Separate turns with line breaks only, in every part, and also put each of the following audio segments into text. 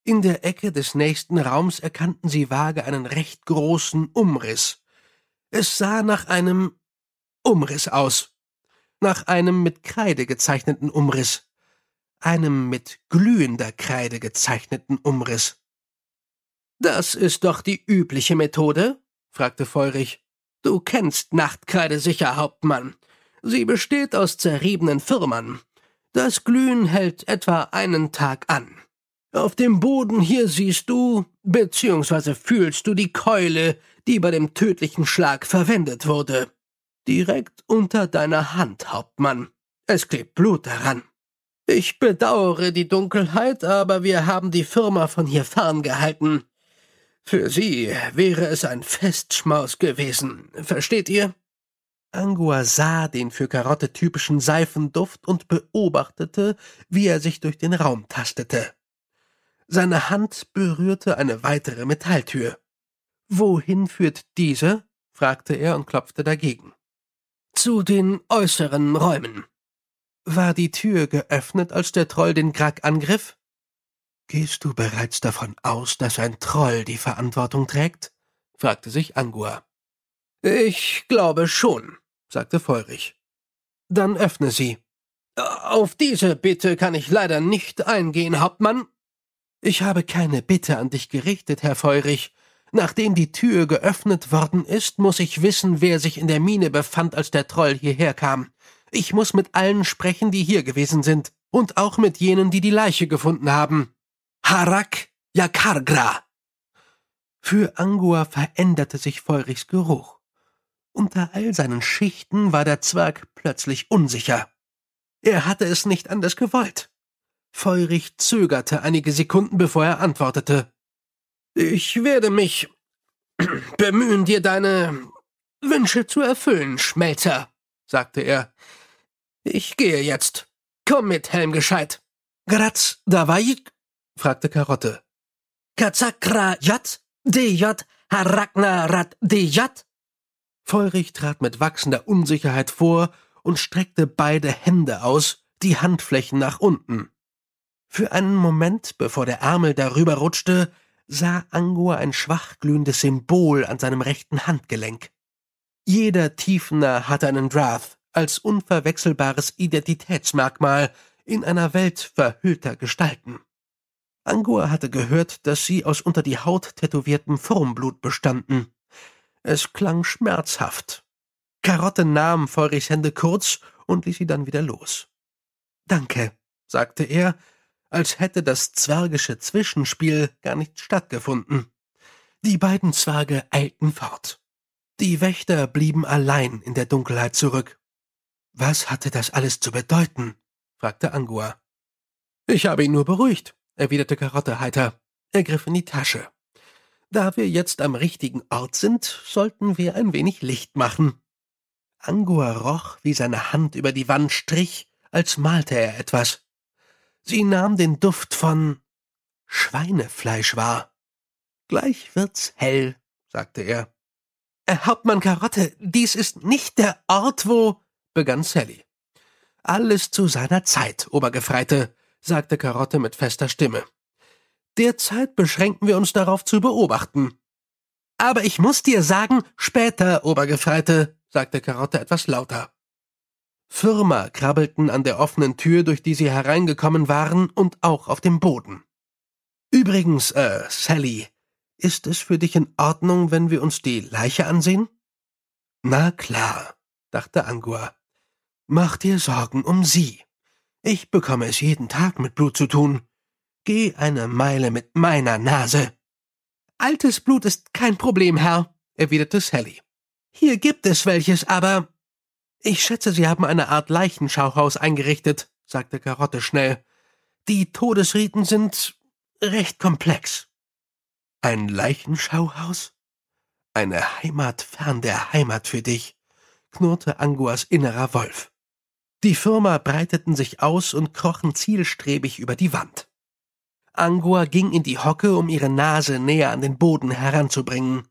In der Ecke des nächsten Raums erkannten sie vage einen recht großen Umriss. Es sah nach einem Umriss aus. Nach einem mit Kreide gezeichneten Umriss. Einem mit glühender Kreide gezeichneten Umriss. »Das ist doch die übliche Methode?« fragte Feurich. »Du kennst Nachtkreide sicher, Hauptmann. Sie besteht aus zerriebenen Firmern. Das Glühen hält etwa einen Tag an. Auf dem Boden hier siehst du, beziehungsweise fühlst du die Keule, die bei dem tödlichen Schlag verwendet wurde. Direkt unter deiner Hand, Hauptmann. Es klebt Blut daran. Ich bedauere die Dunkelheit, aber wir haben die Firma von hier ferngehalten. Für sie wäre es ein Festschmaus gewesen, versteht ihr?« Angua sah den für Karotte typischen Seifenduft und beobachtete, wie er sich durch den Raum tastete. Seine Hand berührte eine weitere Metalltür. »Wohin führt diese?« fragte er und klopfte dagegen. »Zu den äußeren Räumen.« »War die Tür geöffnet, als der Troll den Grak angriff?« »Gehst du bereits davon aus, dass ein Troll die Verantwortung trägt?« fragte sich Angua. »Ich glaube schon«, sagte Feurich. »Dann öffne sie.« »Auf diese Bitte kann ich leider nicht eingehen, Hauptmann.« »Ich habe keine Bitte an dich gerichtet, Herr Feurich. Nachdem die Tür geöffnet worden ist, muss ich wissen, wer sich in der Mine befand, als der Troll hierher kam. Ich muss mit allen sprechen, die hier gewesen sind, und auch mit jenen, die die Leiche gefunden haben. Harak Yakargra.« Für Angua veränderte sich Feurichs Geruch. Unter all seinen Schichten war der Zwerg plötzlich unsicher. Er hatte es nicht anders gewollt. Feurich zögerte einige Sekunden, bevor er antwortete. »Ich werde mich bemühen, dir deine Wünsche zu erfüllen, Schmelzer«, sagte er. »Ich gehe jetzt. Komm mit, Helmgescheit.« »Graz Davaik?« fragte Karotte. »Kazakra Jat, Dejat, Harakna Rat Dejat?« Feurich trat mit wachsender Unsicherheit vor und streckte beide Hände aus, die Handflächen nach unten. Für einen Moment, bevor der Ärmel darüber rutschte, sah Angua ein schwach glühendes Symbol an seinem rechten Handgelenk. Jeder Tiefener hatte einen Drath als unverwechselbares Identitätsmerkmal in einer Welt verhüllter Gestalten. Angua hatte gehört, dass sie aus unter die Haut tätowiertem Firnblut bestanden. Es klang schmerzhaft. Karotte nahm Feurichs Hände kurz und ließ sie dann wieder los. »Danke«, sagte er, als hätte das zwergische Zwischenspiel gar nicht stattgefunden. Die beiden Zwerge eilten fort. Die Wächter blieben allein in der Dunkelheit zurück. »Was hatte das alles zu bedeuten?« fragte Angua. »Ich habe ihn nur beruhigt«, erwiderte Karotte heiter. Er griff in die Tasche. »Da wir jetzt am richtigen Ort sind, sollten wir ein wenig Licht machen.« Angua roch, wie seine Hand über die Wand strich, als malte er etwas. Sie nahm den Duft von Schweinefleisch wahr. »Gleich wird's hell«, sagte er. »Hauptmann Karotte, dies ist nicht der Ort, wo...« begann Sally. »Alles zu seiner Zeit, Obergefreite«, sagte Karotte mit fester Stimme. »Derzeit beschränken wir uns darauf zu beobachten.« »Aber ich muss dir sagen, später, Obergefreite«, sagte Karotte etwas lauter. Würmer krabbelten an der offenen Tür, durch die sie hereingekommen waren, und auch auf dem Boden. »Übrigens, Sally, ist es für dich in Ordnung, wenn wir uns die Leiche ansehen?« »Na klar«, dachte Angua. »Mach dir Sorgen um sie. Ich bekomme es jeden Tag mit Blut zu tun. Geh eine Meile mit meiner Nase.« »Altes Blut ist kein Problem, Herr«, erwiderte Sally. »Hier gibt es welches, aber...« »Ich schätze, Sie haben eine Art Leichenschauhaus eingerichtet«, sagte Karotte schnell. »Die Todesriten sind recht komplex.« »Ein Leichenschauhaus? Eine Heimat fern der Heimat für dich«, knurrte Anguas innerer Wolf. Die Firma breiteten sich aus und krochen zielstrebig über die Wand. Angua ging in die Hocke, um ihre Nase näher an den Boden heranzubringen.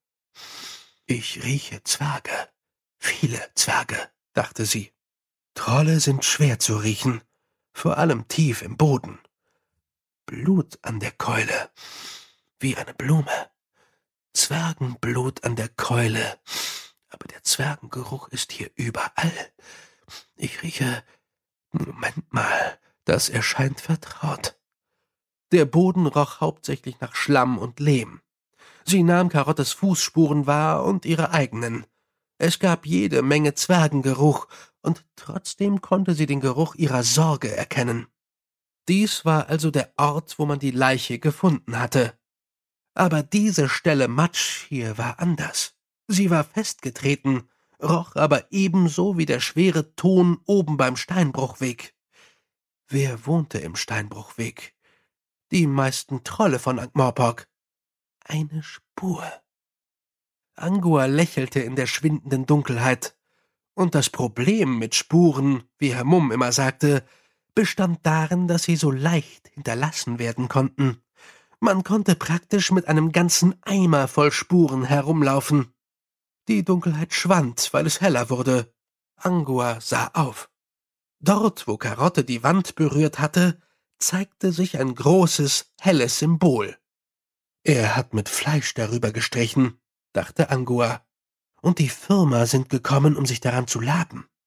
»Ich rieche Zwerge. Viele Zwerge«, dachte sie. »Trolle sind schwer zu riechen, vor allem tief im Boden. Blut an der Keule, wie eine Blume. Zwergenblut an der Keule, aber der Zwergengeruch ist hier überall. Ich rieche, Moment mal, das erscheint vertraut. Der Boden roch hauptsächlich nach Schlamm und Lehm. Sie nahm Karottes Fußspuren wahr und ihre eigenen. Es gab jede Menge Zwergengeruch, und trotzdem konnte sie den Geruch ihrer Sorge erkennen. Dies war also der Ort, wo man die Leiche gefunden hatte. Aber diese Stelle Matsch hier war anders. Sie war festgetreten, roch aber ebenso wie der schwere Ton oben beim Steinbruchweg. Wer wohnte im Steinbruchweg? Die meisten Trolle von Ankh-Morpork. Eine Spur. Angua lächelte in der schwindenden Dunkelheit. Und das Problem mit Spuren, wie Herr Mumm immer sagte, bestand darin, dass sie so leicht hinterlassen werden konnten. Man konnte praktisch mit einem ganzen Eimer voll Spuren herumlaufen. Die Dunkelheit schwand, weil es heller wurde. Angua sah auf. Dort, wo Karotte die Wand berührt hatte, zeigte sich ein großes, helles Symbol. Er hat mit Fleisch darüber gestrichen, dachte Angua. Und die Firma sind gekommen, um sich daran zu laben.